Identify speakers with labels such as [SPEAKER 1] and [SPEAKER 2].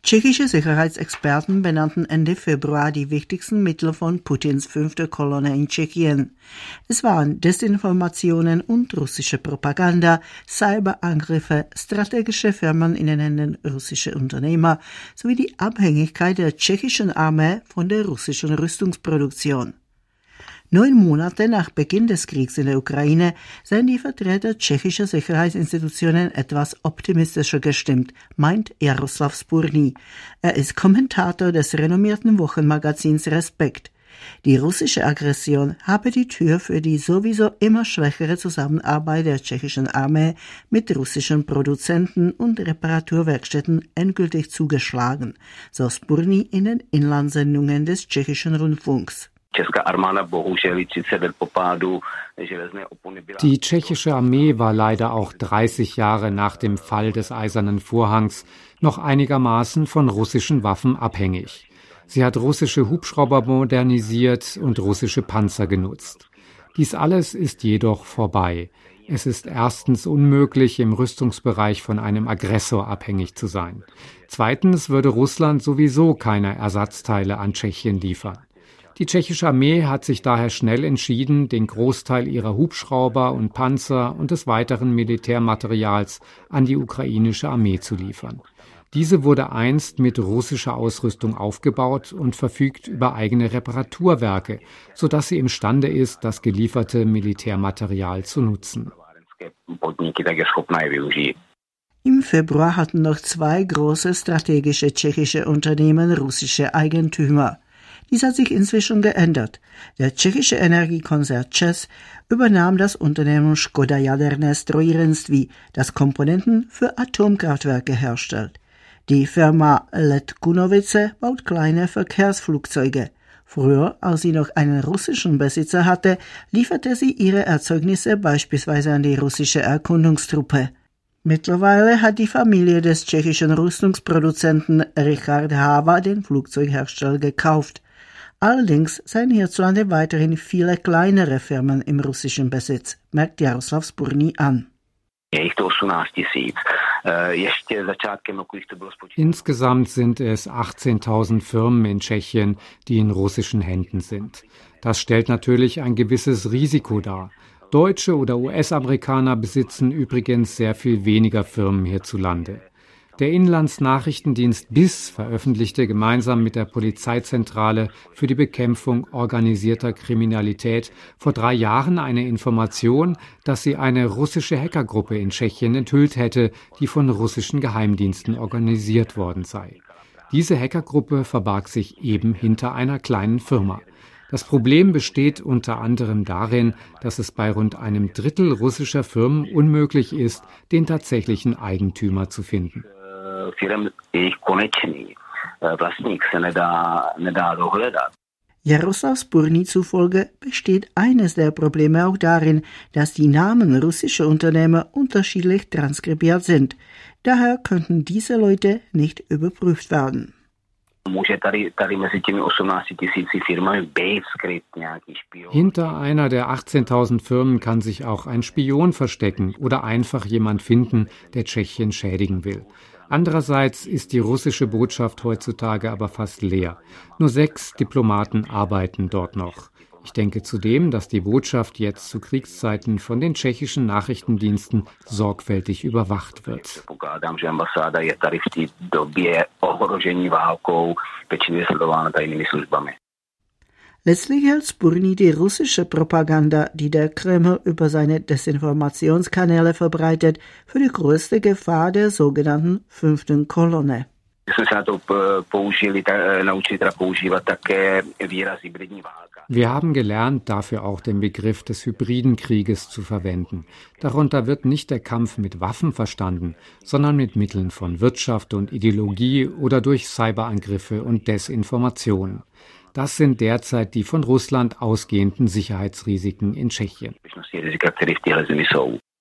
[SPEAKER 1] Tschechische Sicherheitsexperten benannten Ende Februar die wichtigsten Mittel von Putins 5. Kolonne in Tschechien. Es waren Desinformationen und russische Propaganda, Cyberangriffe, strategische Firmen in den Händen russischer Unternehmer sowie die Abhängigkeit der tschechischen Armee von der russischen Rüstungsproduktion. 9 Monate nach Beginn des Kriegs in der Ukraine seien die Vertreter tschechischer Sicherheitsinstitutionen etwas optimistischer gestimmt, meint Jaroslav Spurný. Er ist Kommentator des renommierten Wochenmagazins Respekt. Die russische Aggression habe die Tür für die sowieso immer schwächere Zusammenarbeit der tschechischen Armee mit russischen Produzenten und Reparaturwerkstätten endgültig zugeschlagen, so Spurný in den Inlandssendungen des tschechischen Rundfunks.
[SPEAKER 2] Die tschechische Armee war leider auch 30 Jahre nach dem Fall des Eisernen Vorhangs noch einigermaßen von russischen Waffen abhängig. Sie hat russische Hubschrauber modernisiert und russische Panzer genutzt. Dies alles ist jedoch vorbei. Es ist erstens unmöglich, im Rüstungsbereich von einem Aggressor abhängig zu sein. Zweitens würde Russland sowieso keine Ersatzteile an Tschechien liefern. Die tschechische Armee hat sich daher schnell entschieden, den Großteil ihrer Hubschrauber und Panzer und des weiteren Militärmaterials an die ukrainische Armee zu liefern. Diese wurde einst mit russischer Ausrüstung aufgebaut und verfügt über eigene Reparaturwerke, sodass sie imstande ist, das gelieferte Militärmaterial zu nutzen.
[SPEAKER 1] Im Februar hatten noch 2 große strategische tschechische Unternehmen russische Eigentümer. Dies hat sich inzwischen geändert. Der tschechische Energiekonzern ČEZ übernahm das Unternehmen Škoda Jaderné Strojírenství, das Komponenten für Atomkraftwerke herstellt. Die Firma Let Kunovice baut kleine Verkehrsflugzeuge. Früher, als sie noch einen russischen Besitzer hatte, lieferte sie ihre Erzeugnisse beispielsweise an die russische Erkundungstruppe. Mittlerweile hat die Familie des tschechischen Rüstungsproduzenten Richard Háva den Flugzeughersteller gekauft. Allerdings seien hierzulande weiterhin viele kleinere Firmen im russischen Besitz, merkt Jaroslav Spurný an.
[SPEAKER 2] Insgesamt sind es 18.000 Firmen in Tschechien, die in russischen Händen sind. Das stellt natürlich ein gewisses Risiko dar. Deutsche oder US-Amerikaner besitzen übrigens sehr viel weniger Firmen hierzulande. Der Inlandsnachrichtendienst BIS veröffentlichte gemeinsam mit der Polizeizentrale für die Bekämpfung organisierter Kriminalität vor 3 Jahren eine Information, dass sie eine russische Hackergruppe in Tschechien enthüllt hätte, die von russischen Geheimdiensten organisiert worden sei. Diese Hackergruppe verbarg sich eben hinter einer kleinen Firma. Das Problem besteht unter anderem darin, dass es bei rund einem Drittel russischer Firmen unmöglich ist, den tatsächlichen Eigentümer zu finden.
[SPEAKER 1] Jaroslav Spurný zufolge besteht eines der Probleme auch darin, dass die Namen russischer Unternehmer unterschiedlich transkribiert sind. Daher könnten diese Leute nicht überprüft werden.
[SPEAKER 2] Hinter einer der 18.000 Firmen kann sich auch ein Spion verstecken oder einfach jemand finden, der Tschechien schädigen will. Andererseits ist die russische Botschaft heutzutage aber fast leer. Nur 6 Diplomaten arbeiten dort noch. Ich denke zudem, dass die Botschaft jetzt zu Kriegszeiten von den tschechischen Nachrichtendiensten sorgfältig überwacht wird.
[SPEAKER 1] Letztlich hält Spurný die russische Propaganda, die der Kreml über seine Desinformationskanäle verbreitet, für die größte Gefahr der sogenannten 5. Kolonne.
[SPEAKER 2] Wir haben gelernt, dafür auch den Begriff des hybriden Krieges zu verwenden. Darunter wird nicht der Kampf mit Waffen verstanden, sondern mit Mitteln von Wirtschaft und Ideologie oder durch Cyberangriffe und Desinformation. Das sind derzeit die von Russland ausgehenden Sicherheitsrisiken in Tschechien.